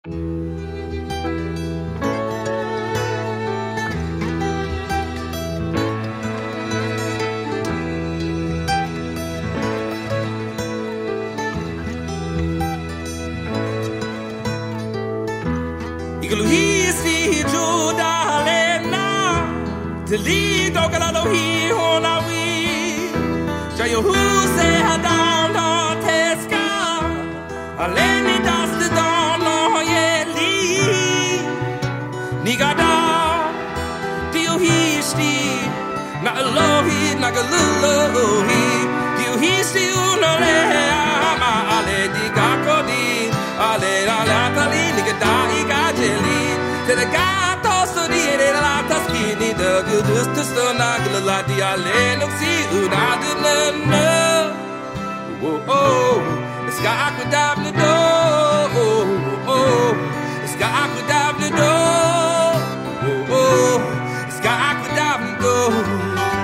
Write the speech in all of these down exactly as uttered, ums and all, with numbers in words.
Igluhisi Judalena, Deli Dogalalohi Honawi, Jayahuse Hadam Teska, Aleni Das the Dawn Yeli, Nigada, Diohisti, Nagalohi, Nagalulohi, Diohisti Unolema, Ale Digakodi, Ale Alatali, Nigadai. To the gato study de la taskini the good to stone la dia le see una do no oh oh it's got aqua dab the door oh oh it's got aqua dab the door oh oh it's got aqua dab the door.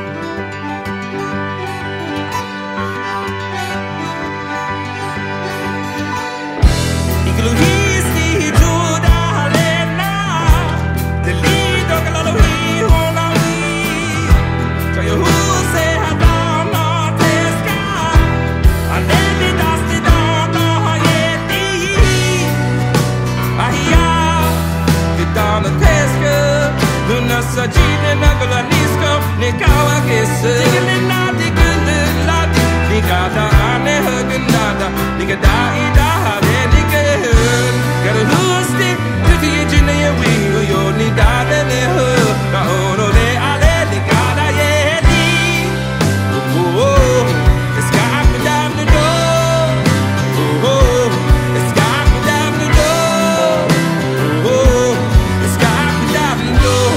Sajine nagala nisko nikawa kese nina dikende ladi nikada ane hagnada nikada ida hade nike gara lusti tuti jine yewi yo ni dade ne ho na ono le ale nikada yedi oh oh it's got me down the door oh oh it's got me down the door oh oh it's got me down the door.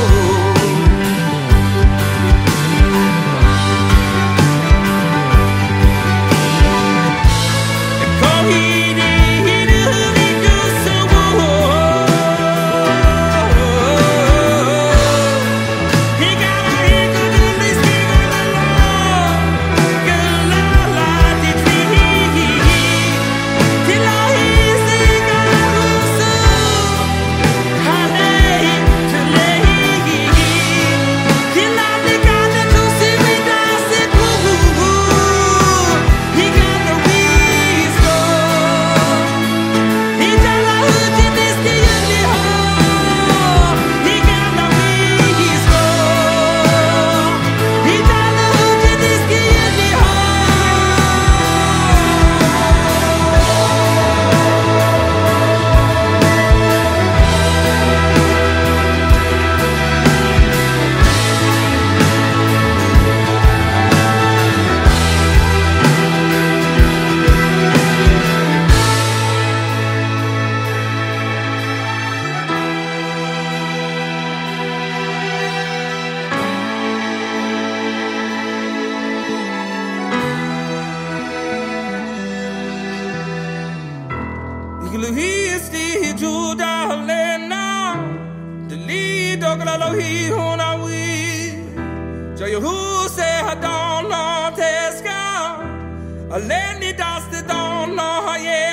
Igluhisti Judalena, Deli Dogalalohi Honawi, Jayahuse Hadon Teska, Aleni Das the Don